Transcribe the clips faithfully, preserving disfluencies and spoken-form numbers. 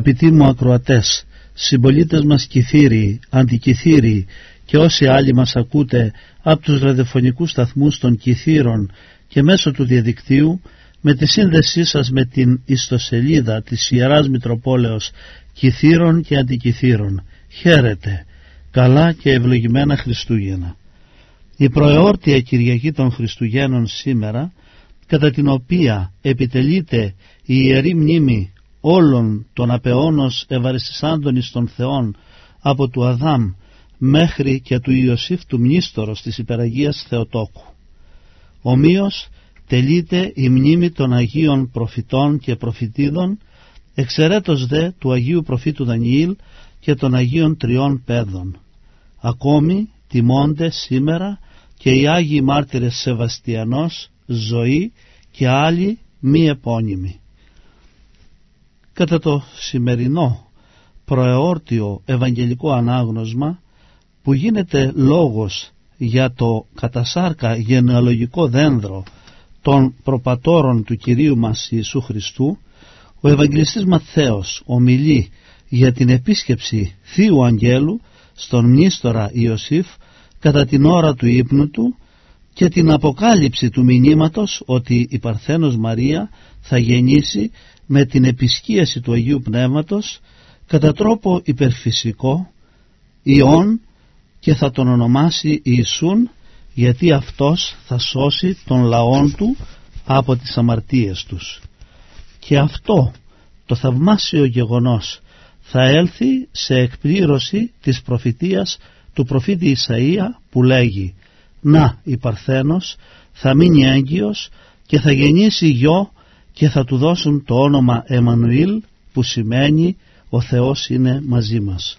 Αγαπητοί μου ακροατές, συμπολίτες μας Κιθύριοι, Αντικιθύριοι και όσοι άλλοι μας ακούτε από τους ραδιοφωνικούς σταθμούς των Κιθύρων και μέσω του διαδικτύου, με τη σύνδεσή σας με την ιστοσελίδα της Ιεράς Μητροπόλεως Κιθύρων και Αντικιθύρων, χαίρετε, καλά και ευλογημένα Χριστούγεννα. Η προεόρτια Κυριακή των Χριστουγέννων σήμερα, κατά την οποία επιτελείται η Ιερή Μνήμη όλων των απεώνως ευαριστησάντων εις των Θεών από του Αδάμ μέχρι και του Ιωσήφ του Μνήστορος της Υπεραγίας Θεοτόκου. Ομοίως τελείται η μνήμη των Αγίων Προφητών και Προφητίδων, εξαιρέτως δε του Αγίου Προφήτου Δανιήλ και των Αγίων Τριών Παιδών. Ακόμη τιμώνται σήμερα και οι Άγιοι Μάρτυρες Σεβαστιανός, Ζωή και άλλοι μη επώνυμοι. Κατά το σημερινό προεόρτιο Ευαγγελικό Ανάγνωσμα, που γίνεται λόγος για το κατασάρκα γενεαλογικό δένδρο των προπατώρων του Κυρίου μας Ιησού Χριστού, ο Ευαγγελιστής Ματθαίος ομιλεί για την επίσκεψη Θείου Αγγέλου στον μνήστορα Ιωσήφ κατά την ώρα του ύπνου του και την αποκάλυψη του μηνύματος ότι η Παρθένος Μαρία θα γεννήσει με την επισκίαση του Αγίου Πνεύματος κατά τρόπο υπερφυσικό Υιόν και θα τον ονομάσει Ιησούν, γιατί αυτός θα σώσει τον λαόν του από τις αμαρτίες τους. Και αυτό το θαυμάσιο γεγονός θα έλθει σε εκπλήρωση της προφητείας του προφήτη Ισαΐα που λέγει «Να η Παρθένος θα μείνει έγκυος και θα γεννήσει γιο και θα του δώσουν το όνομα Εμμανουήλ, που σημαίνει ο Θεός είναι μαζί μας».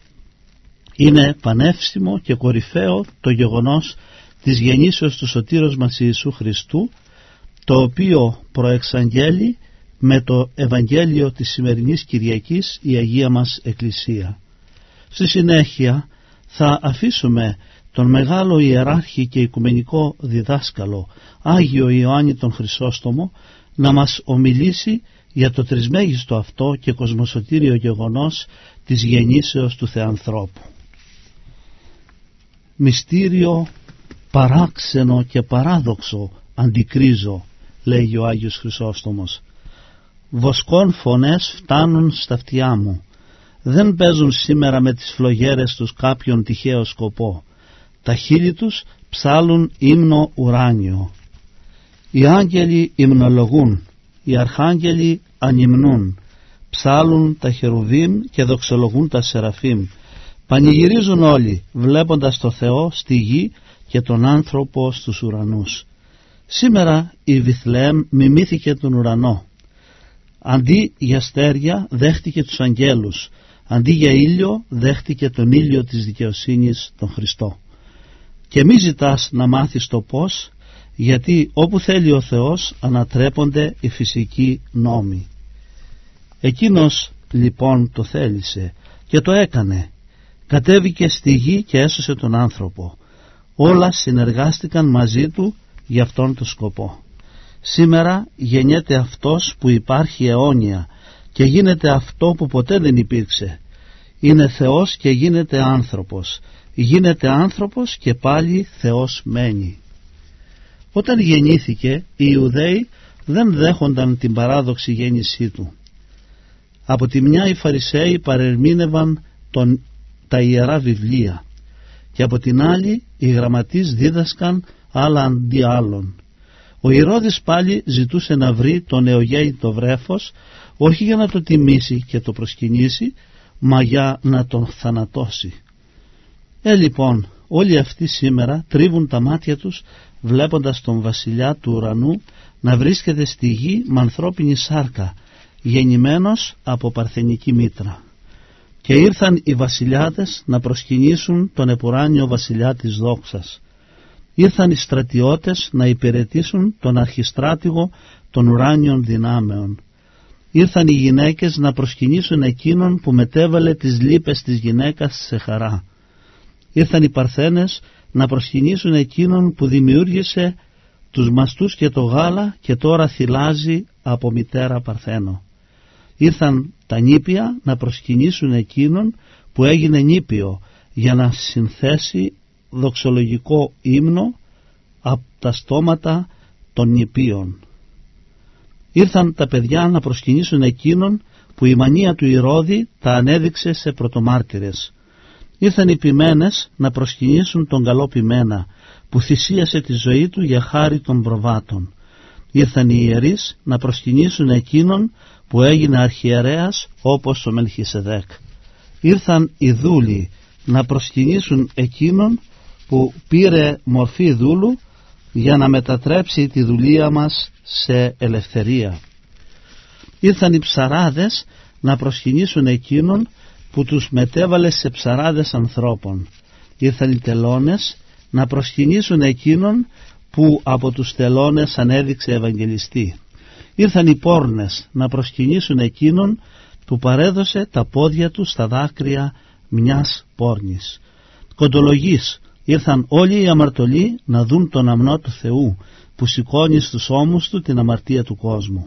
Είναι πανεύσιμο και κορυφαίο το γεγονός της γεννήσεως του Σωτήρος μας Ιησού Χριστού, το οποίο προεξαγγέλει με το Ευαγγέλιο της σημερινής Κυριακής η Αγία μας Εκκλησία. Στη συνέχεια θα αφήσουμε τον μεγάλο ιεράρχη και οικουμενικό διδάσκαλο Άγιο Ιωάννη τον Χρυσόστομο να μας ομιλήσει για το τρισμέγιστο αυτό και κοσμοσωτήριο γεγονός της γεννήσεως του Θεανθρώπου. Μυστήριο παράξενο και παράδοξο αντικρίζω, λέγει ο Άγιος Χρυσόστομος. Βοσκών φωνές φτάνουν στα αυτιά μου. Δεν παίζουν σήμερα με τις φλογέρες τους κάποιον τυχαίο σκοπό. Τα χείλη τους ψάλουν ύμνο ουράνιο. Οι άγγελοι υμνολογούν, οι αρχάγγελοι ανυμνούν. Ψάλουν τα χερουβίμ και δοξολογούν τα σεραφίμ. Πανηγυρίζουν όλοι βλέποντας το Θεό στη γη και τον άνθρωπο στους ουρανούς. Σήμερα η Βιθλεέμ μιμήθηκε τον ουρανό. Αντί για αστέρια δέχτηκε τους αγγέλους. Αντί για ήλιο δέχτηκε τον ήλιο της δικαιοσύνης, τον Χριστό. Και μη ζητάς να μάθεις το πώς, γιατί όπου θέλει ο Θεός ανατρέπονται οι φυσικοί νόμοι. Εκείνος λοιπόν το θέλησε και το έκανε. Κατέβηκε στη γη και έσωσε τον άνθρωπο. Όλα συνεργάστηκαν μαζί του για αυτόν τον σκοπό. Σήμερα γεννιέται αυτός που υπάρχει αιώνια και γίνεται αυτό που ποτέ δεν υπήρξε. Είναι Θεός και γίνεται άνθρωπος. Γίνεται άνθρωπος και πάλι Θεός μένει. Όταν γεννήθηκε, οι Ιουδαίοι δεν δέχονταν την παράδοξη γέννησή του. Από τη μια οι Φαρισαίοι παρερμήνευαν τον, τα ιερά βιβλία και από την άλλη οι γραμματείς δίδασκαν άλλα αντί άλλων. Ο Ηρώδης πάλι ζητούσε να βρει τον νεογέννητο βρέφος, όχι για να το τιμήσει και το προσκυνήσει, μα για να τον θανατώσει. Ε λοιπόν, όλοι αυτοί σήμερα τρίβουν τα μάτια τους βλέποντας τον βασιλιά του ουρανού να βρίσκεται στη γη με ανθρώπινη σάρκα, γεννημένος από παρθενική μήτρα. Και ήρθαν οι βασιλιάδες να προσκυνήσουν τον επουράνιο βασιλιά της δόξας. Ήρθαν οι στρατιώτες να υπηρετήσουν τον αρχιστράτηγο των ουράνιων δυνάμεων. Ήρθαν οι γυναίκες να προσκυνήσουν εκείνον που μετέβαλε τις λύπες της γυναίκας σε χαρά. Ήρθαν οι παρθένες να προσκυνήσουν εκείνον που δημιούργησε τους μαστούς και το γάλα και τώρα θυλάζει από μητέρα Παρθένο. Ήρθαν τα νήπια να προσκυνήσουν εκείνον που έγινε νήπιο, για να συνθέσει δοξολογικό ύμνο από τα στόματα των νηπίων. Ήρθαν τα παιδιά να προσκυνήσουν εκείνον που η μανία του Ηρώδη τα ανέδειξε σε πρωτομάρτυρες. Ήρθαν οι ποιμένες να προσκυνήσουν τον καλό ποιμένα, που θυσίασε τη ζωή του για χάρη των προβάτων. Ήρθαν οι ιερείς να προσκυνήσουν εκείνον που έγινε αρχιερέας όπως ο Μελχισεδέκ. Ήρθαν οι δούλοι να προσκυνήσουν εκείνον που πήρε μορφή δούλου για να μετατρέψει τη δουλεία μας σε ελευθερία. Ήρθαν οι ψαράδες να προσκυνήσουν εκείνον που τους μετέβαλε σε ψαράδες ανθρώπων. Ήρθαν οι τελώνες να προσκυνήσουν εκείνον που από τους τελώνες ανέδειξε Ευαγγελιστή. Ήρθαν οι πόρνες να προσκυνήσουν εκείνον που παρέδωσε τα πόδια του στα δάκρυα μιας πόρνης. Κοντολογείς, ήρθαν όλοι οι αμαρτωλοί να δουν τον αμνό του Θεού που σηκώνει στους ώμους του την αμαρτία του κόσμου.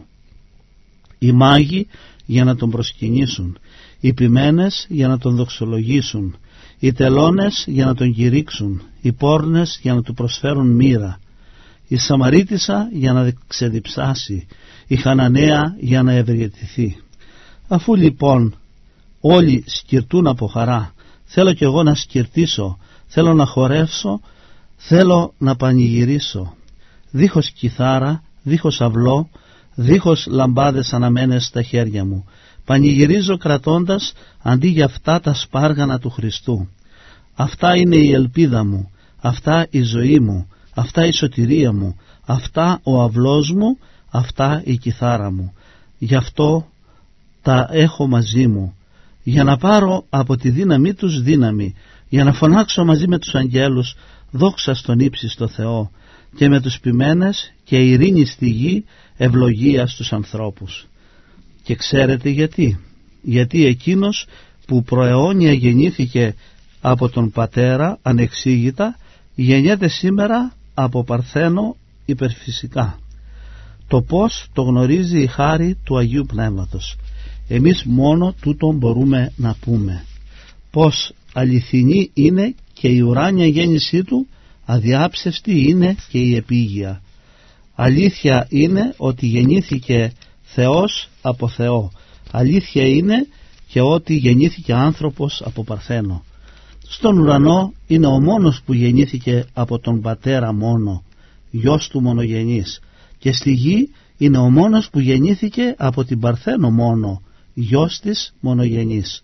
Οι μάγοι για να τον προσκυνήσουν, οι ποιμένες για να τον δοξολογήσουν, οι τελώνες για να τον κηρύξουν, οι πόρνες για να του προσφέρουν μοίρα, η Σαμαρίτισσα για να ξεδιψάσει, η Χαναναία για να ευεργετηθεί. Αφού λοιπόν όλοι σκυρτούν από χαρά, θέλω κι εγώ να σκυρτήσω, θέλω να χορεύσω, θέλω να πανηγυρίσω. Δίχως κιθάρα, δίχως αυλό, δίχως λαμπάδες αναμένες στα χέρια μου, πανηγυρίζω κρατώντας αντί για αυτά τα σπάργανα του Χριστού. Αυτά είναι η ελπίδα μου, αυτά η ζωή μου, αυτά η σωτηρία μου, αυτά ο αυλός μου, αυτά η κιθάρα μου. Γι' αυτό τα έχω μαζί μου, για να πάρω από τη δύναμή τους δύναμη, για να φωνάξω μαζί με τους αγγέλους δόξα στον ύψιστο Θεό, και με τους ποιμένες και ειρήνη στη γη, ευλογία στους ανθρώπους. Και ξέρετε γιατί? Γιατί εκείνος που προαιώνια γεννήθηκε από τον Πατέρα ανεξήγητα, γεννιέται σήμερα από Παρθένο υπερφυσικά. Το πώς το γνωρίζει η χάρη του Αγίου Πνεύματος. Εμείς μόνο τούτο μπορούμε να πούμε. Πως αληθινή είναι και η ουράνια γέννησή του, αδιάψευστη είναι και η επίγεια. Αλήθεια είναι ότι γεννήθηκε Θεός από Θεό. Αλήθεια είναι και ότι γεννήθηκε άνθρωπος από Παρθένο. Στον ουρανό είναι ο μόνος που γεννήθηκε από τον Πατέρα μόνο, γιος του μονογενής, και στη γη είναι ο μόνος που γεννήθηκε από την Παρθένο μόνο, γιος της μονογενής.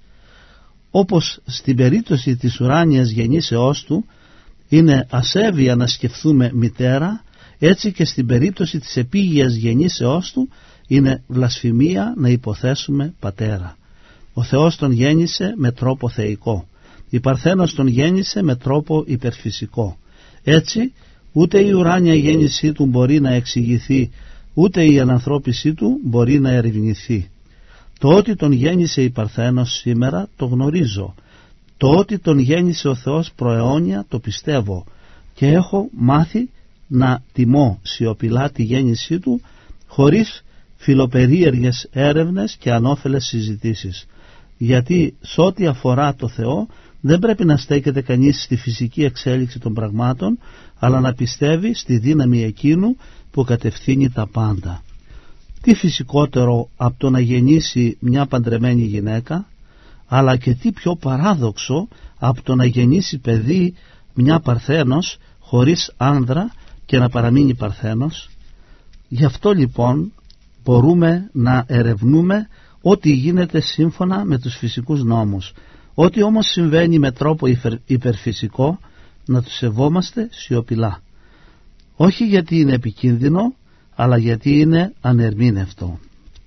Όπως στην περίπτωση της ουράνιας γεννήσεώς του είναι ασέβεια να σκεφτούμε μητέρα, έτσι και στην περίπτωση της επίγειας γεννήσεώς του είναι βλασφημία να υποθέσουμε πατέρα. Ο Θεός τον γέννησε με τρόπο θεϊκό, η Παρθένος τον γέννησε με τρόπο υπερφυσικό. Έτσι ούτε η ουράνια γέννησή του μπορεί να εξηγηθεί, ούτε η ανανθρώπισή του μπορεί να ερευνηθεί. Το ότι τον γέννησε η Παρθένος σήμερα το γνωρίζω. Το ότι τον γέννησε ο Θεός προαιώνια το πιστεύω, και έχω μάθει να τιμώ σιωπηλά τη γέννησή του, χωρίς φιλοπερίεργες έρευνες και ανώφελες συζητήσεις. Γιατί σ' ό,τι αφορά το Θεό δεν πρέπει να στέκεται κανείς στη φυσική εξέλιξη των πραγμάτων, αλλά να πιστεύει στη δύναμη εκείνου που κατευθύνει τα πάντα. Τι φυσικότερο από το να γεννήσει μια παντρεμένη γυναίκα, αλλά και τι πιο παράδοξο από το να γεννήσει παιδί μια Παρθένος χωρίς άνδρα και να παραμείνει Παρθένος. Γι' αυτό λοιπόν μπορούμε να ερευνούμε ό,τι γίνεται σύμφωνα με τους φυσικούς νόμους. Ό,τι όμως συμβαίνει με τρόπο υπερφυσικό, να το σεβόμαστε σιωπηλά. Όχι γιατί είναι επικίνδυνο, αλλά γιατί είναι ανερμήνευτο.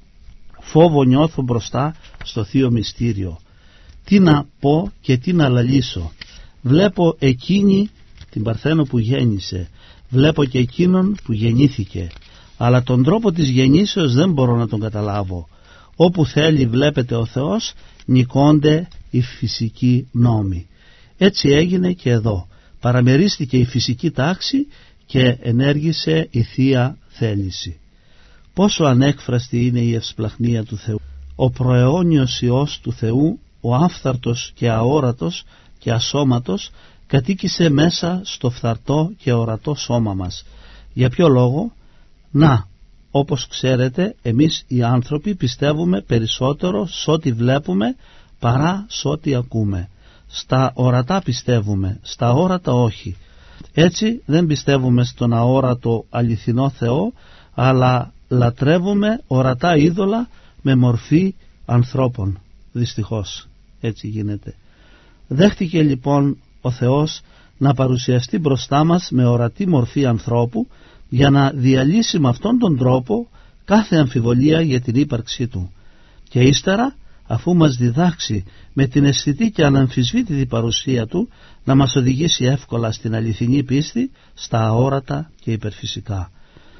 Φόβο νιώθω μπροστά στο Θείο Μυστήριο. Τι να πω και τι να λαλήσω. Βλέπω εκείνη την Παρθένο που γέννησε, βλέπω και εκείνον που γεννήθηκε, αλλά τον τρόπο της γεννήσεως δεν μπορώ να τον καταλάβω. Όπου θέλει βλέπετε ο Θεός, νικώνται οι φυσικοί νόμοι. Έτσι έγινε και εδώ. Παραμερίστηκε η φυσική τάξη και ενέργησε η Θεία Θέληση. Πόσο ανέκφραστη είναι η ευσπλαχνία του Θεού. ο προαιώνιος Υιός του Θεού, ο άφθαρτος και αόρατος και ασώματος, κατοίκησε μέσα στο φθαρτό και ορατό σώμα μας. Για ποιο λόγο? Να, όπως ξέρετε, εμείς οι άνθρωποι πιστεύουμε περισσότερο σ' ό,τι βλέπουμε παρά σ' ό,τι ακούμε. Στα ορατά πιστεύουμε, στα όρατα όχι. Έτσι δεν πιστεύουμε στον αόρατο αληθινό Θεό, αλλά λατρεύουμε ορατά είδωλα με μορφή ανθρώπων. Δυστυχώς έτσι γίνεται. Δέχτηκε λοιπόν ο Θεός να παρουσιαστεί μπροστά μας με ορατή μορφή ανθρώπου, για να διαλύσει με αυτόν τον τρόπο κάθε αμφιβολία για την ύπαρξή του. Και ύστερα, αφού μας διδάξει με την αισθητή και αναμφισβήτητη παρουσία του, να μας οδηγήσει εύκολα στην αληθινή πίστη, στα αόρατα και υπερφυσικά.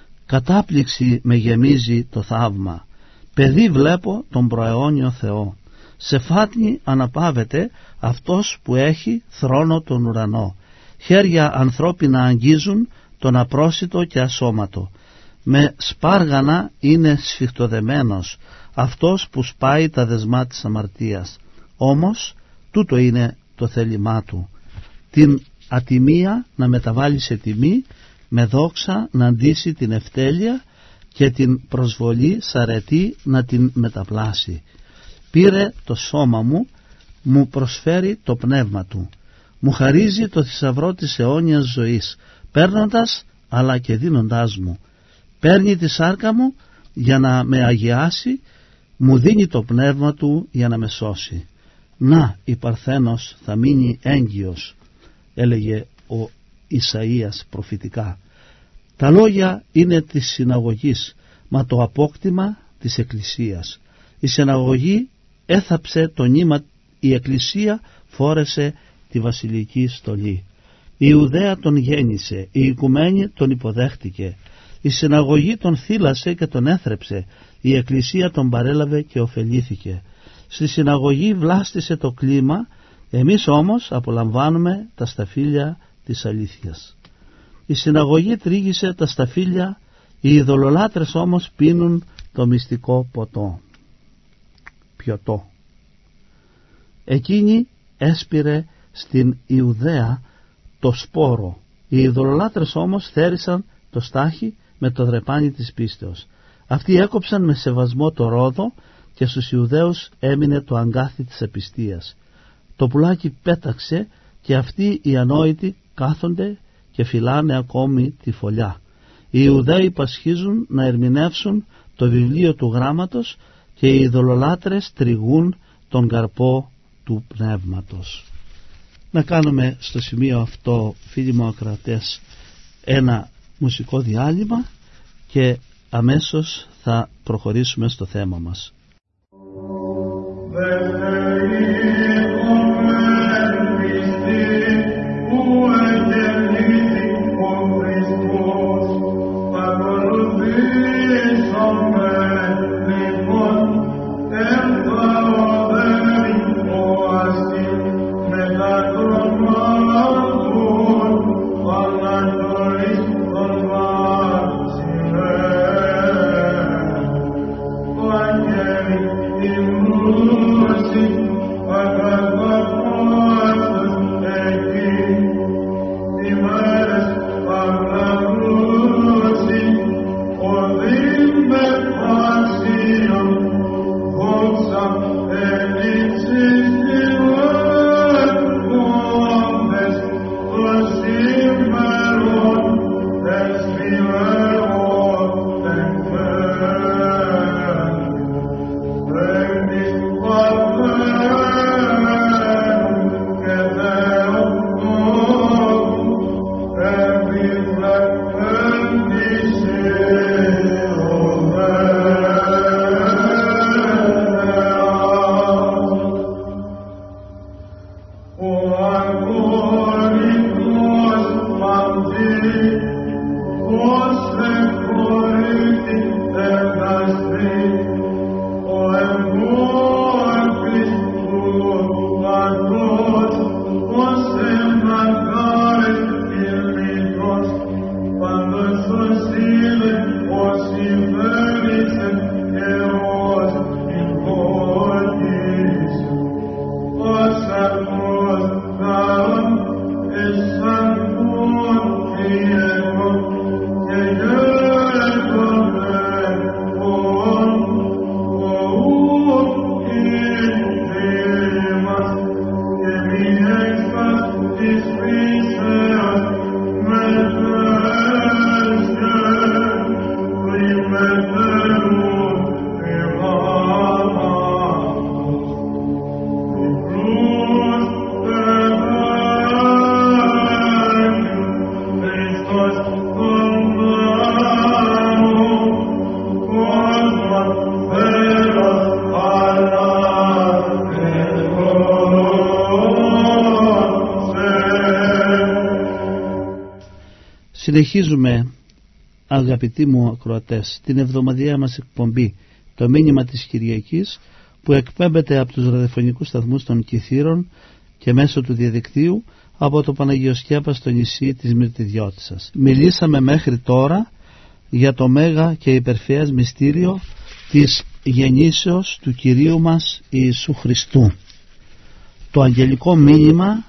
Κατάπληξη με γεμίζει το θαύμα. Παιδί βλέπω τον προαιώνιο Θεό. Σε φάτνη αναπαύεται αυτός που έχει θρόνο τον ουρανό. Χέρια ανθρώπινα αγγίζουν τον απρόσιτο και ασώματο. Με σπάργανα είναι σφιχτοδεμένος αυτός που σπάει τα δεσμά της αμαρτίας. Όμως τούτο είναι το θέλημά του, την ατιμία να μεταβάλει σε τιμή, με δόξα να αντίσει την ευτέλεια και την προσβολή σαρετή να την μεταπλάσει. Πήρε το σώμα μου, μου προσφέρει το πνεύμα του, μου χαρίζει το θησαυρό της αιώνιας ζωής, παίρνοντας αλλά και δίνοντάς μου. Παίρνει τη σάρκα μου για να με αγιάσει, μου δίνει το πνεύμα του για να με σώσει. Να, η Παρθένος θα μείνει έγκυος, έλεγε ο Ισαΐας προφητικά. Τα λόγια είναι της συναγωγής, μα το απόκτημα της Εκκλησίας. Η συναγωγή έθαψε το νήμα, η Εκκλησία φόρεσε τη βασιλική στολή. Η Ιουδαία τον γέννησε, η Οικουμένη τον υποδέχτηκε, η συναγωγή τον θύλασε και τον έθρεψε, η Εκκλησία τον παρέλαβε και ωφελήθηκε. Στη συναγωγή βλάστησε το κλίμα, εμείς όμως απολαμβάνουμε τα σταφύλια της αλήθειας. Η συναγωγή τρίγησε τα σταφύλια, οι ειδωλολάτρες όμως πίνουν το μυστικό ποτό, πιωτό. Εκείνη έσπηρε στην Ιουδαία το σπόρο, οι ειδωλολάτρες όμως θέρισαν το στάχι με το δρεπάνι της πίστεως. Αυτοί έκοψαν με σεβασμό το ρόδο και στους Ιουδαίους έμεινε το αγκάθι της απιστίας. Το πουλάκι πέταξε και αυτοί οι ανόητοι κάθονται και φυλάνε ακόμη τη φωλιά. Οι Ιουδαίοι πασχίζουν να ερμηνεύσουν το βιβλίο του γράμματος και οι ειδωλολάτρες τριγούν τον καρπό του πνεύματος. Να κάνουμε στο σημείο αυτό, φίλοι μου ακροατές, ένα μουσικό διάλειμμα και αμέσως θα προχωρήσουμε στο θέμα μας. Yeah. Συνεχίζουμε, αγαπητοί μου ακροατές, την εβδομαδιαία μας εκπομπή, το μήνυμα της Κυριακής, που εκπέμπεται από τους ραδιοφωνικούς σταθμούς των Κιθήρων και μέσω του διαδικτύου από το Παναγιοσκέπα στο νησί της Μυρτιδιώτισσας. Μιλήσαμε μέχρι τώρα για το μέγα και υπερφυές μυστήριο της γεννήσεως του Κυρίου μας Ιησού Χριστού. Το αγγελικό μήνυμα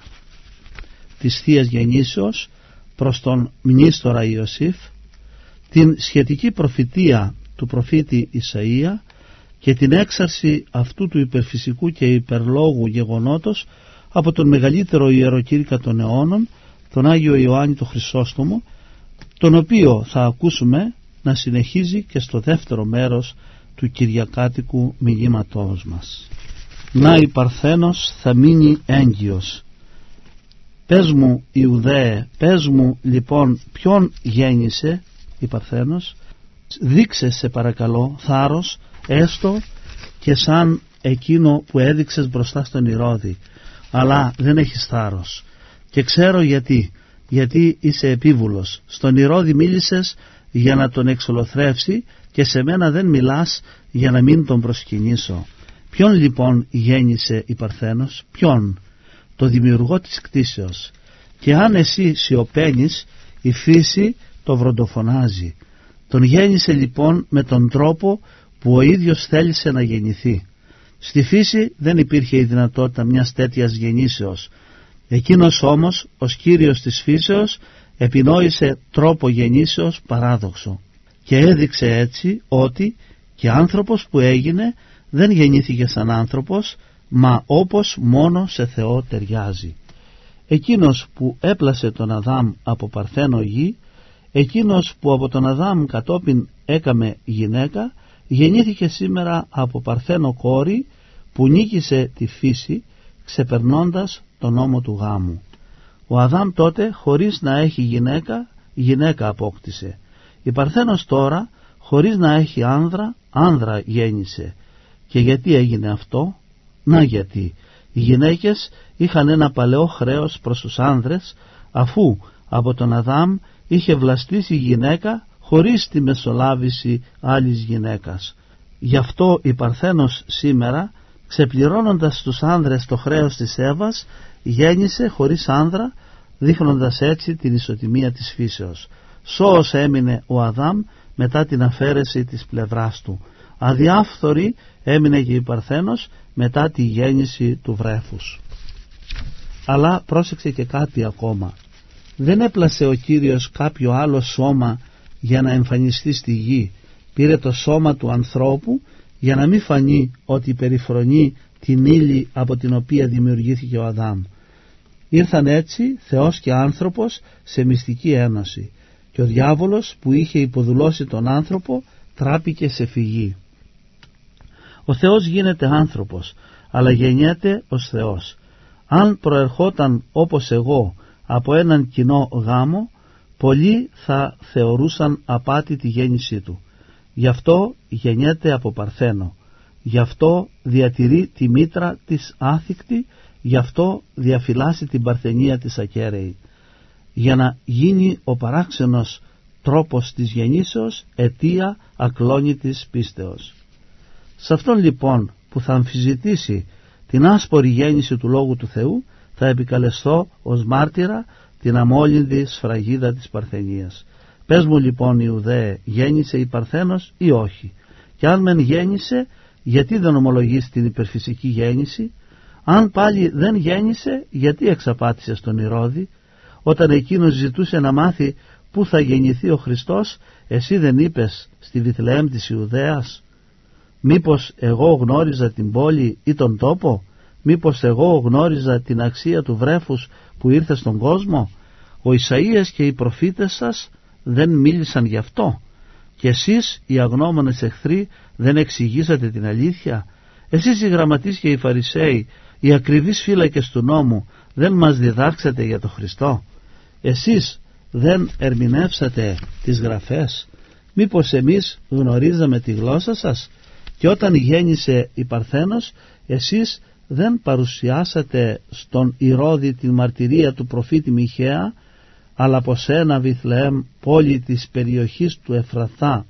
της Θείας Γεννήσεως προς τον μνήστορα Ιωσήφ, την σχετική προφητεία του προφήτη Ισαΐα και την έξαρση αυτού του υπερφυσικού και υπερλόγου γεγονότος από τον μεγαλύτερο ιεροκήρυκα των αιώνων, τον Άγιο Ιωάννη τον Χρυσόστομο, τον οποίο θα ακούσουμε να συνεχίζει και στο δεύτερο μέρος του κυριακάτικου μηνύματός μας. Να η Παρθένος θα μείνει έγκυος. Πες μου Ιουδαίε, πες μου λοιπόν ποιον γέννησε η Παρθένος. Δείξε σε παρακαλώ θάρρος, έστω και σαν εκείνο που έδειξες μπροστά στον Ηρώδη, αλλά δεν έχεις θάρρος. Και ξέρω γιατί, γιατί είσαι επίβουλος. Στον Ηρώδη μίλησες για να τον εξολοθρεύσει και σε μένα δεν μιλάς για να μην τον προσκυνήσω. Ποιον λοιπόν γέννησε η Παρθένος, ποιον? Το δημιουργό της κτήσεως. Και αν εσύ σιωπαίνεις, η φύση το βροντοφωνάζει. Τον γέννησε λοιπόν με τον τρόπο που ο ίδιος θέλησε να γεννηθεί. Στη φύση δεν υπήρχε η δυνατότητα μιας τέτοιας γεννήσεως. Εκείνος όμως, ως Κύριος της φύσεως, επινόησε τρόπο γεννήσεως παράδοξο και έδειξε έτσι ότι και άνθρωπος που έγινε δεν γεννήθηκε σαν άνθρωπος, μα όπως μόνο σε Θεό ταιριάζει. Εκείνος που έπλασε τον Αδάμ από παρθένο γη, εκείνος που από τον Αδάμ κατόπιν έκαμε γυναίκα, γεννήθηκε σήμερα από παρθένο κόρη που νίκησε τη φύση ξεπερνώντας τον νόμο του γάμου. Ο Αδάμ τότε χωρίς να έχει γυναίκα, γυναίκα απόκτησε. Η Παρθένος τώρα χωρίς να έχει άνδρα, άνδρα γέννησε. Και γιατί έγινε αυτό? Να γιατί οι γυναίκες είχαν ένα παλαιό χρέος προς τους άνδρες, αφού από τον Αδάμ είχε βλαστήσει η γυναίκα χωρίς τη μεσολάβηση άλλης γυναίκας. Γι' αυτό η Παρθένος σήμερα, ξεπληρώνοντας στους άνδρες το χρέος της Εύας, γέννησε χωρίς άνδρα, δείχνοντας έτσι την ισοτιμία της φύσεως. Σώος έμεινε ο Αδάμ μετά την αφαίρεση της πλευράς του. Αδιάφθορη έμεινε και η Παρθένος μετά τη γέννηση του βρέφους. Αλλά πρόσεξε και κάτι ακόμα. Δεν έπλασε ο Κύριος κάποιο άλλο σώμα για να εμφανιστεί στη γη. Πήρε το σώμα του ανθρώπου για να μην φανεί ότι περιφρονεί την ύλη από την οποία δημιουργήθηκε ο Αδάμ. Ήρθαν έτσι Θεός και άνθρωπος σε μυστική ένωση και ο διάβολος που είχε υποδουλώσει τον άνθρωπο τράπηκε σε φυγή. Ο Θεός γίνεται άνθρωπος, αλλά γεννιέται ως Θεός. Αν προερχόταν όπως εγώ από έναν κοινό γάμο, πολλοί θα θεωρούσαν απάτη τη γέννησή του. Γι' αυτό γεννιέται από παρθένο, γι' αυτό διατηρεί τη μήτρα της άθικτη, γι' αυτό διαφυλάσσει την παρθενία της ακέραιη, για να γίνει ο παράξενος τρόπος της γεννήσεως αιτία ακλόνητης πίστεως. Σε αυτόν λοιπόν που θα αμφισβητήσει την άσπορη γέννηση του Λόγου του Θεού, θα επικαλεστώ ως μάρτυρα την αμόλυντη σφραγίδα της παρθενίας. Πες μου λοιπόν Ιουδαίε, γέννησε η Παρθένος ή όχι? Και αν μεν γέννησε, γιατί δεν ομολογείς την υπερφυσική γέννηση? Αν πάλι δεν γέννησε, γιατί εξαπάτησες τον Ηρώδη? Όταν εκείνος ζητούσε να μάθει πού θα γεννηθεί ο Χριστός, εσύ δεν είπες στη Βιθλεέμ της Ιουδαίας? Μήπως εγώ γνώριζα την πόλη ή τον τόπο? Μήπως εγώ γνώριζα την αξία του βρέφους που ήρθε στον κόσμο? Ο Ισαΐας και οι προφήτες σας δεν μίλησαν γι' αυτό? Και εσείς οι αγνώμονες εχθροί δεν εξηγήσατε την αλήθεια? Εσείς οι γραμματείς και οι Φαρισαίοι, οι ακριβείς φύλακες του νόμου, δεν μας διδάξατε για τον Χριστό? Εσείς δεν ερμηνεύσατε τις γραφές? Μήπως εμείς γνωρίζαμε τη γλώσσα σας? Και όταν γέννησε η Παρθένος, εσείς δεν παρουσιάσατε στον Ηρώδη την μαρτυρία του προφήτη Μιχαία? αλλά από σένα Βιθλεέμ, πόλη της περιοχής του Εφραθά,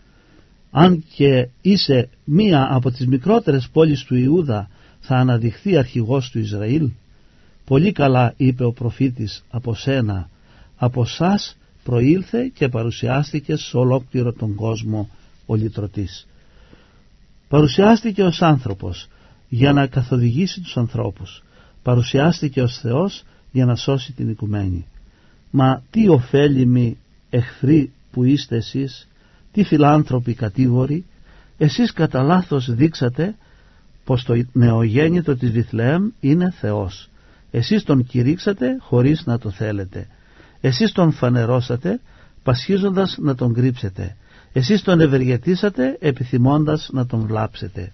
αν και είσαι μία από τις μικρότερες πόλεις του Ιούδα, θα αναδειχθεί αρχηγός του Ισραήλ. Πολύ καλά, είπε ο προφήτης, από σένα, από σας προήλθε και παρουσιάστηκε σε ολόκληρο τον κόσμο ο λυτρωτής. Παρουσιάστηκε ως άνθρωπος για να καθοδηγήσει τους ανθρώπους. Παρουσιάστηκε ως Θεός για να σώσει την οικουμένη. Μα τι ωφέλιμοι εχθροί που είστε εσείς, τι φιλάνθρωποι κατήγοροι, εσείς κατά λάθος δείξατε πως το νεογέννητο της Βιθλεέμ είναι Θεός. Εσείς τον κηρύξατε χωρίς να το θέλετε. Εσείς τον φανερώσατε πασχίζοντας να τον κρύψετε. Εσείς τον ευεργετήσατε επιθυμώντας να τον βλάψετε.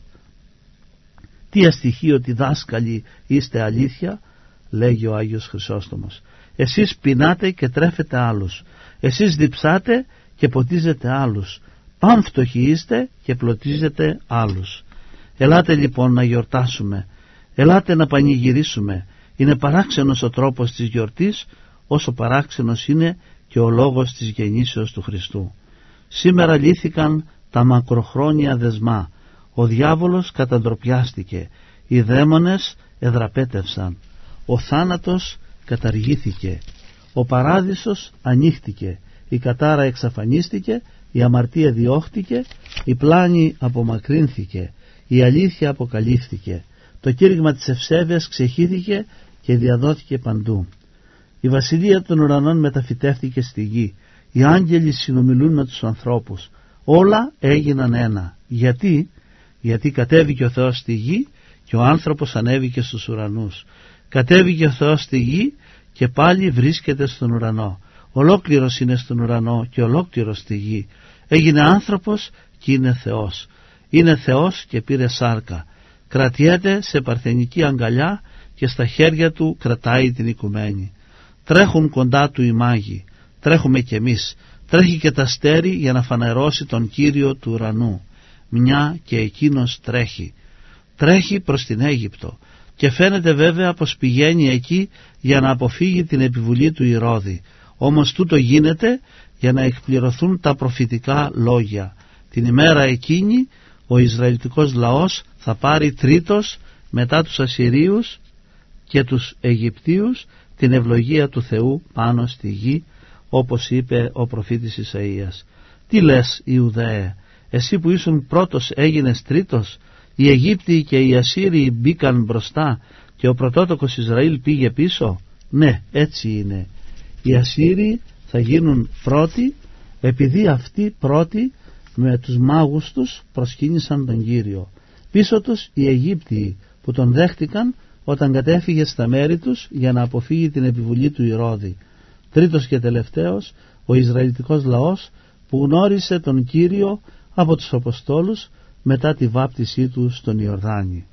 Τι αστοιχείωτοι δάσκαλοι είστε αλήθεια, λέγει ο Άγιος Χρυσόστομος. Εσείς πεινάτε και τρέφετε άλλους. Εσείς διψάτε και ποτίζετε άλλους. Πάμφτωχοι είστε και πλωτίζετε άλλους. Ελάτε λοιπόν να γιορτάσουμε. Ελάτε να πανηγυρίσουμε. Είναι παράξενος ο τρόπος της γιορτής, όσο παράξενος είναι και ο λόγος της γεννήσεως του Χριστού. Σήμερα λύθηκαν τα μακροχρόνια δεσμά. Ο διάβολος καταντροπιάστηκε. Οι δαίμονες εδραπέτευσαν. Ο θάνατος καταργήθηκε. Ο παράδεισος ανοίχτηκε. Η κατάρα εξαφανίστηκε. Η αμαρτία διώχτηκε. Η πλάνη απομακρύνθηκε. Η αλήθεια αποκαλύφθηκε. Το κήρυγμα της ευσέβειας ξεχύθηκε και διαδόθηκε παντού. Η βασιλεία των ουρανών μεταφυτεύτηκε στη γη. Οι άγγελοι συνομιλούν με τους ανθρώπους. Όλα έγιναν ένα. Γιατί? Γιατί κατέβηκε ο Θεός στη γη και ο άνθρωπος ανέβηκε στους ουρανούς. Κατέβηκε ο Θεός στη γη και πάλι βρίσκεται στον ουρανό. Ολόκληρος είναι στον ουρανό και ολόκληρος στη γη. Έγινε άνθρωπος και είναι Θεός. Είναι Θεός και πήρε σάρκα. Κρατιέται σε παρθενική αγκαλιά και στα χέρια του κρατάει την οικουμένη. Τρέχουν κοντά του οι μάγοι. Τρέχουμε κι εμείς. Τρέχει και τα αστέρι για να φανερώσει τον Κύριο του ουρανού. Μια και εκείνος τρέχει. Τρέχει προς την Αίγυπτο και φαίνεται βέβαια πως πηγαίνει εκεί για να αποφύγει την επιβουλή του Ηρώδη. Όμως τούτο γίνεται για να εκπληρωθούν τα προφητικά λόγια. Την ημέρα εκείνη ο Ισραηλιτικός λαός θα πάρει τρίτος μετά τους Ασσυρίους και τους Αιγυπτίους την ευλογία του Θεού πάνω στη γη, όπως είπε ο προφήτης Ισαΐας. Τι λες Ιουδαέ, εσύ που ήσουν πρώτος έγινες τρίτος? Οι Αιγύπτιοι και οι Ασσύριοι μπήκαν μπροστά και ο πρωτότοκος Ισραήλ πήγε πίσω. Ναι, έτσι είναι. Οι Ασσύριοι θα γίνουν πρώτοι επειδή αυτοί πρώτοι με τους μάγους τους προσκύνησαν τον Κύριο. Πίσω τους οι Αιγύπτιοι που τον δέχτηκαν όταν κατέφυγε στα μέρη τους για να αποφύγει την επιβουλή του Ηρώδη. Τρίτος και τελευταίος ο Ισραηλιτικός λαός που γνώρισε τον Κύριο από τους Αποστόλους μετά τη βάπτισή του στον Ιορδάνη.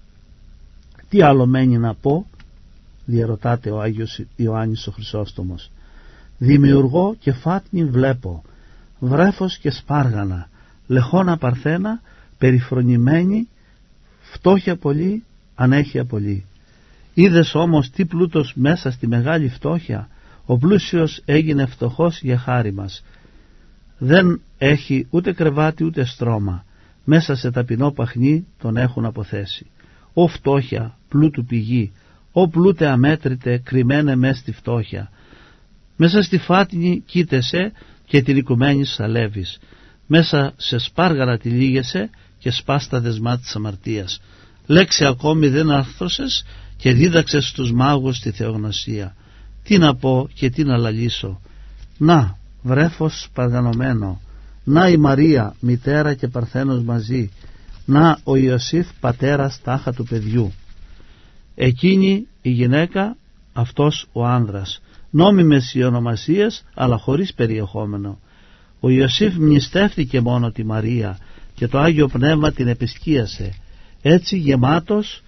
Τι άλλο μένει να πω, διαρωτάται ο Άγιος Ιωάννης ο Χρυσόστομος. Δημιουργώ και φάτνη βλέπω, βρέφος και σπάργανα, λεχόνα παρθένα, περιφρονημένη, φτώχεια πολύ, ανέχεια πολύ. Είδες όμως τι πλούτος μέσα στη μεγάλη φτώχεια, ο πλούσιος έγινε φτωχός για χάρη μας. Δεν έχει ούτε κρεβάτι ούτε στρώμα, μέσα σε ταπεινό παχνί τον έχουν αποθέσει. Ω φτώχεια, πλούτου πηγή, ω πλούτε αμέτρητε, κρυμμένε μες στη φτώχεια. Μέσα στη φάτνη κοίτεσαι και την οικουμένη σαλεύεις. Μέσα σε σπάργαρα τυλίγεσαι και σπάς τα δεσμά της αμαρτίας. Λέξη ακόμη δεν άρθρωσες και δίδαξες στους μάγους τη θεογνωσία. Τι να πω και τι να λαλήσω. Να, βρέφος σπαργανωμένο. Να η Μαρία, μητέρα και παρθένος μαζί. Να ο Ιωσήφ, πατέρας τάχα του παιδιού. Εκείνη η γυναίκα, αυτός ο άνδρας. Νόμιμες οι ονομασίες, αλλά χωρίς περιεχόμενο. Ο Ιωσήφ μνηστεύτηκε μόνο τη Μαρία και το Άγιο Πνεύμα την επισκίασε. Έτσι γεμάτος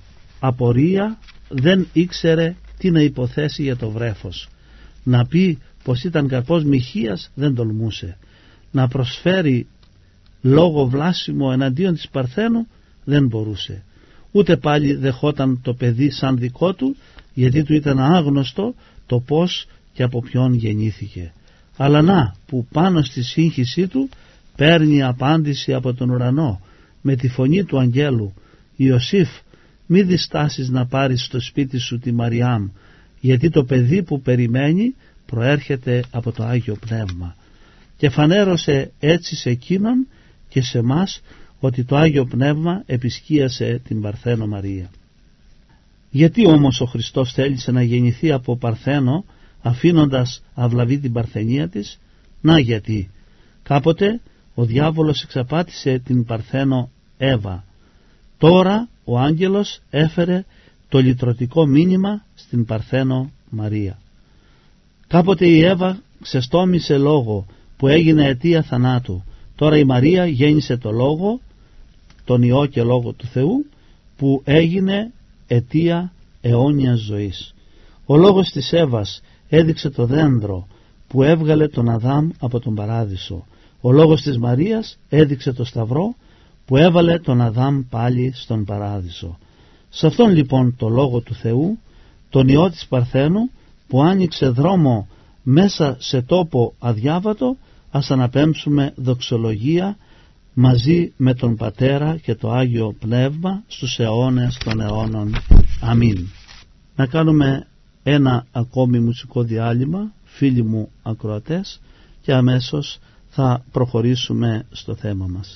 απορία δεν ήξερε τι να υποθέσει για το βρέφος. Να πει πως ήταν καρπός μοιχείας δεν τολμούσε. Να προσφέρει λόγο βλάσιμο εναντίον της Παρθένου δεν μπορούσε. Ούτε πάλι δεχόταν το παιδί σαν δικό του, γιατί του ήταν άγνωστο το πως και από ποιον γεννήθηκε. Αλλά να που πάνω στη σύγχυσή του παίρνει απάντηση από τον ουρανό με τη φωνή του αγγέλου: Ιωσήφ, μη διστάσεις να πάρεις στο σπίτι σου τη Μαριάμ, γιατί το παιδί που περιμένει προέρχεται από το Άγιο Πνεύμα. Και φανέρωσε έτσι σε εκείνον και σε μας ότι το Άγιο Πνεύμα επισκίασε την Παρθένο Μαρία. Γιατί όμως ο Χριστός θέλησε να γεννηθεί από Παρθένο, αφήνοντας αυλαβή την παρθενία της? Να γιατί. Κάποτε ο διάβολος εξαπάτησε την Παρθένο Εύα. Τώρα ο άγγελος έφερε το λυτρωτικό μήνυμα στην Παρθένο Μαρία. Κάποτε η Εύα ξεστόμησε λόγο που έγινε αιτία θανάτου. Τώρα η Μαρία γέννησε το λόγο, τον Υιό και λόγο του Θεού, που έγινε αιτία αιώνιας ζωής. Ο λόγος της Εύας έδειξε το δέντρο που έβγαλε τον Αδάμ από τον παράδεισο. Ο λόγος της Μαρίας έδειξε το σταυρό που έβαλε τον Αδάμ πάλι στον παράδεισο. Σε αυτόν λοιπόν το λόγο του Θεού, τον Υιό της Παρθένου, που άνοιξε δρόμο μέσα σε τόπο αδιάβατο, ας αναπέμψουμε δοξολογία μαζί με τον Πατέρα και το Άγιο Πνεύμα στους αιώνες των αιώνων. Αμήν. Να κάνουμε ένα ακόμη μουσικό διάλειμμα, φίλοι μου ακροατές, και αμέσως θα προχωρήσουμε στο θέμα μας.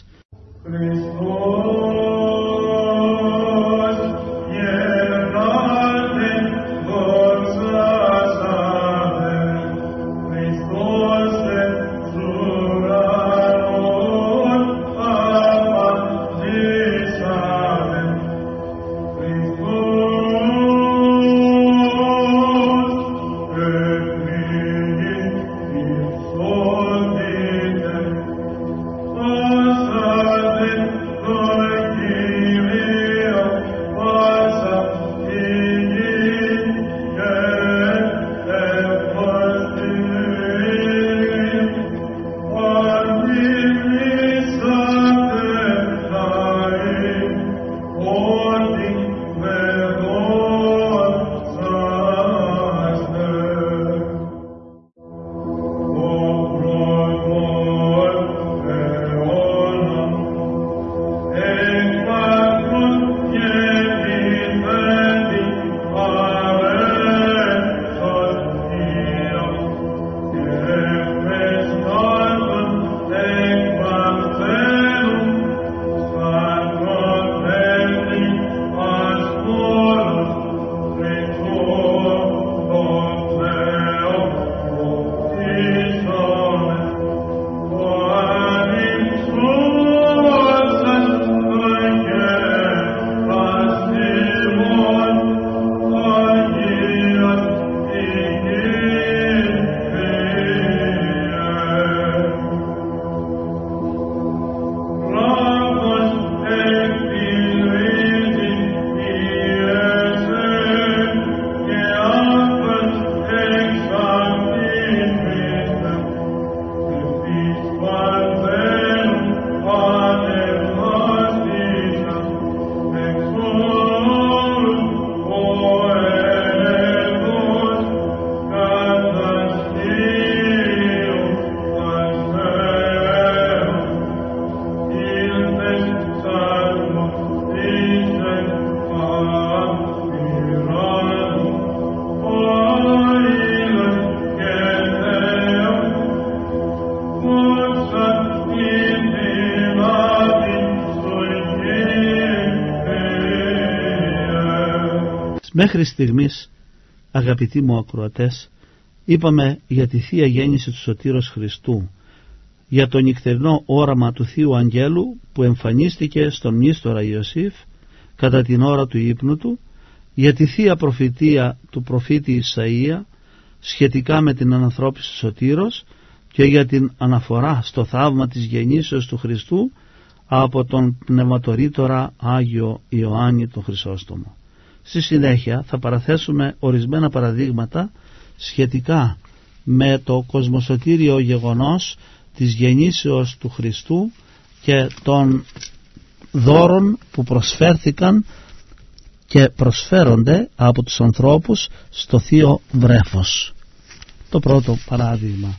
Μέχρι στιγμής, αγαπητοί μου ακροατές, είπαμε για τη Θεία Γέννηση του Σωτήρος Χριστού, για το νυχτερινό όραμα του Θείου Αγγέλου που εμφανίστηκε στον μνήστορα Ιωσήφ κατά την ώρα του ύπνου του, για τη Θεία Προφητεία του προφήτη Ισαΐα σχετικά με την ανανθρώπιση του Σωτήρος και για την αναφορά στο θαύμα της γεννήσεως του Χριστού από τον πνευματορήτορα Άγιο Ιωάννη τον Χρυσόστομο. Στη συνέχεια θα παραθέσουμε ορισμένα παραδείγματα σχετικά με το κοσμοσωτήριο γεγονός της γεννήσεως του Χριστού και των δώρων που προσφέρθηκαν και προσφέρονται από τους ανθρώπους στο Θείο Βρέφος. Το πρώτο παράδειγμα,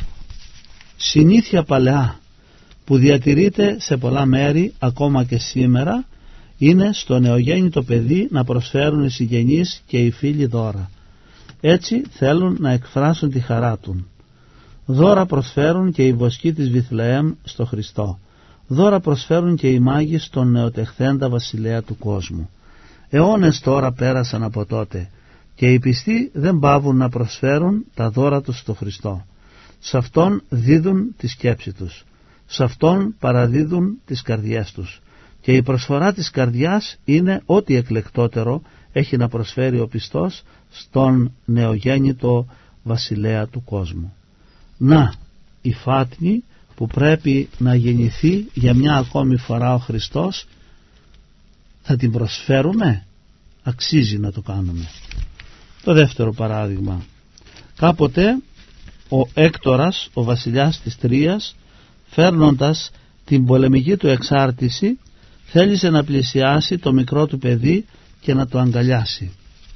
συνήθεια παλαιά που διατηρείται σε πολλά μέρη ακόμα και σήμερα, είναι στο νεογέννητο παιδί να προσφέρουν οι συγγενείς και οι φίλοι δώρα. Έτσι θέλουν να εκφράσουν τη χαρά του. Δώρα προσφέρουν και οι βοσκοί της Βιθλεέμ στο Χριστό. Δώρα προσφέρουν και οι μάγοι στον νεοτεχθέντα βασιλέα του κόσμου. Αιώνες τώρα πέρασαν από τότε και οι πιστοί δεν παύουν να προσφέρουν τα δώρα τους στο Χριστό. Σε Αυτόν δίδουν τη σκέψη τους. Σε Αυτόν παραδίδουν τις καρδιές τους. Και η προσφορά της καρδιάς είναι ό,τι εκλεκτότερο έχει να προσφέρει ο πιστός στον νεογέννητο βασιλέα του κόσμου. Να, η φάτνη που πρέπει να γεννηθεί για μια ακόμη φορά ο Χριστός, θα την προσφέρουμε? Αξίζει να το κάνουμε. Το δεύτερο παράδειγμα, κάποτε ο Έκτορας, ο βασιλιάς της Τρίας, φέρνοντας την πολεμική του εξάρτηση, θέλησε να πλησιάσει το μικρό του παιδί και να το αγκαλιάσει.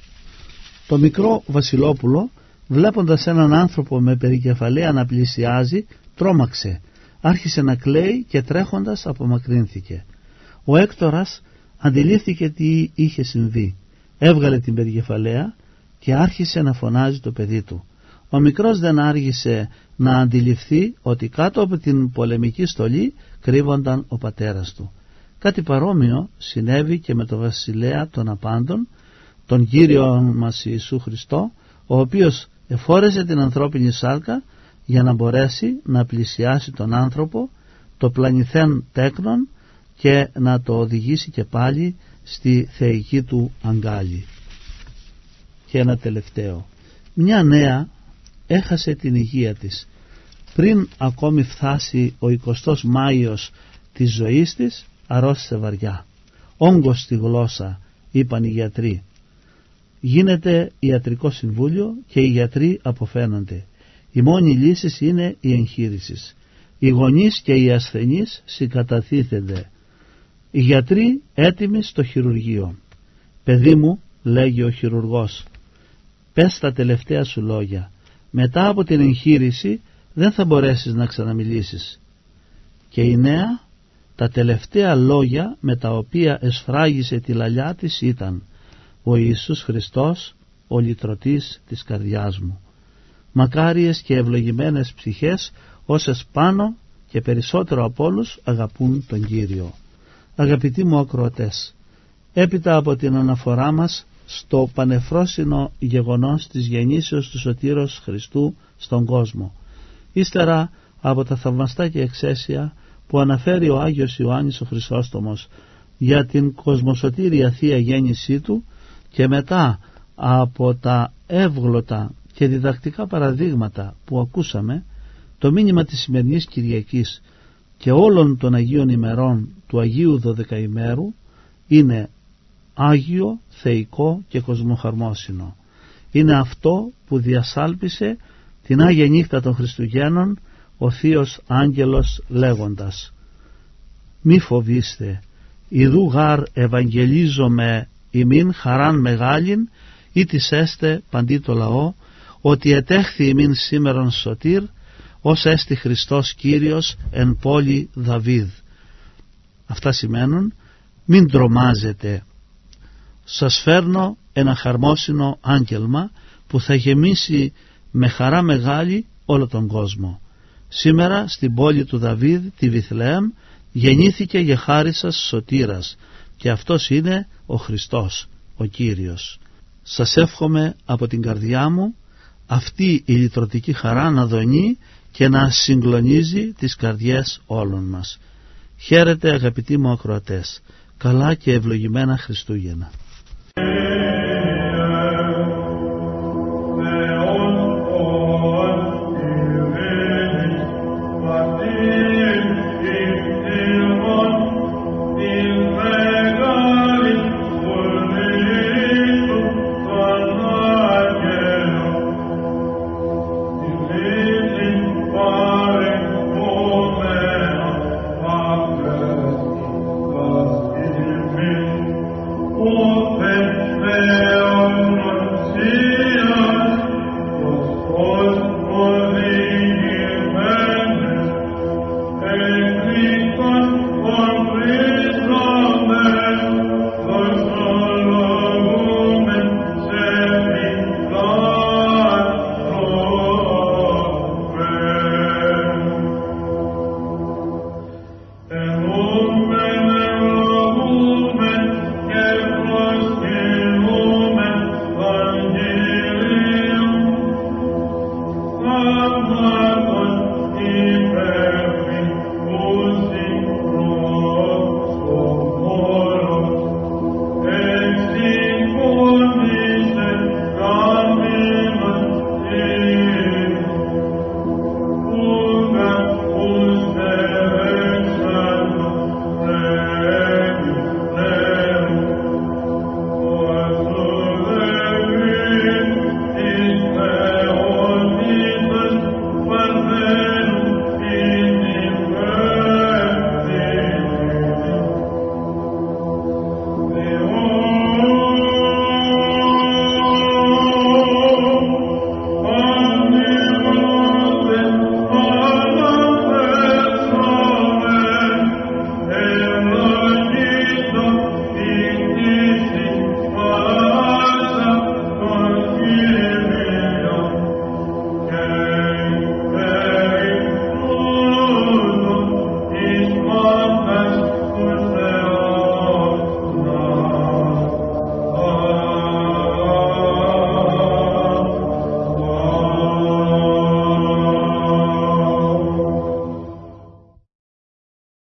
Το μικρό βασιλόπουλο, βλέποντας έναν άνθρωπο με περικεφαλαία να πλησιάζει, τρόμαξε, άρχισε να κλαίει και τρέχοντας απομακρύνθηκε. Ο Έκτορας αντιλήφθηκε τι είχε συμβεί, έβγαλε την περικεφαλαία και άρχισε να φωνάζει το παιδί του. Ο μικρός δεν άργησε να αντιληφθεί ότι κάτω από την πολεμική στολή κρύβονταν ο πατέρας του. Κάτι παρόμοιο συνέβη και με τον βασιλέα των απάντων, τον Κύριο μας Ιησού Χριστό, ο οποίος εφόρεσε την ανθρώπινη σάρκα για να μπορέσει να πλησιάσει τον άνθρωπο, το πλανηθέν τέκνον, και να το οδηγήσει και πάλι στη θεϊκή του αγκάλη. Και ένα τελευταίο, μια νέα έχασε την υγεία της. Πριν ακόμη φτάσει ο εικοστός Μάιος της ζωής της, αρρώστησε βαριά. Όγκος στη γλώσσα, είπαν οι γιατροί. Γίνεται ιατρικό συμβούλιο και οι γιατροί αποφαίνονται. Η μόνη λύση είναι η εγχείρηση. Οι γονείς και οι ασθενείς συγκατατίθενται. Οι γιατροί έτοιμοι στο χειρουργείο. «Παιδί μου», λέγει ο χειρουργός, «πες τα τελευταία σου λόγια. Μετά από την εγχείρηση δεν θα μπορέσεις να ξαναμιλήσεις». Και η νέα, τα τελευταία λόγια με τα οποία εσφράγισε τη λαλιά της ήταν «Ο Ιησούς Χριστός, ο λυτρωτής της καρδιάς μου». Μακάριες και ευλογημένες ψυχές, όσες πάνω και περισσότερο από όλους αγαπούν τον Κύριο. Αγαπητοί μου ακροατές, έπειτα από την αναφορά μας στο πανεφρόσινο γεγονός της γεννήσεως του Σωτήρος Χριστού στον κόσμο, ύστερα από τα θαυμαστά και εξαίσια που αναφέρει ο Άγιος Ιωάννης ο Χρυσόστομος για την κοσμοσωτήρια Θεία Γέννησή του, και μετά από τα εύγλωτα και διδακτικά παραδείγματα που ακούσαμε, το μήνυμα της σημερινής Κυριακής και όλων των Αγίων ημερών του Αγίου Δωδεκαημέρου είναι Άγιο, θεϊκό και κοσμοχαρμόσυνο. Είναι αυτό που διασάλπισε την Άγια Νύχτα των Χριστουγέννων ο Θείος Άγγελος λέγοντας «Μη φοβήστε, ιδού γάρ ευαγγελίζομαι ημίν χαράν μεγάλην, ή της έστε παντί το λαό, ότι ετέχθη ημίν σήμερον σωτήρ, ως έστι Χριστός Κύριος εν πόλη Δαβίδ». Αυτά σημαίνουν «Μην τρομάζετε, σας φέρνω ένα χαρμόσυνο άγγελμα που θα γεμίσει με χαρά μεγάλη όλο τον κόσμο. Σήμερα στην πόλη του Δαβίδ, τη Βιθλεέμ, γεννήθηκε για χάρη σας σωτήρας, και αυτός είναι ο Χριστός, ο Κύριος». Σας εύχομαι από την καρδιά μου αυτή η λυτρωτική χαρά να δονεί και να συγκλονίζει τις καρδιές όλων μας. Χαίρετε αγαπητοί μου ακροατές, καλά και ευλογημένα Χριστούγεννα. Open Amen.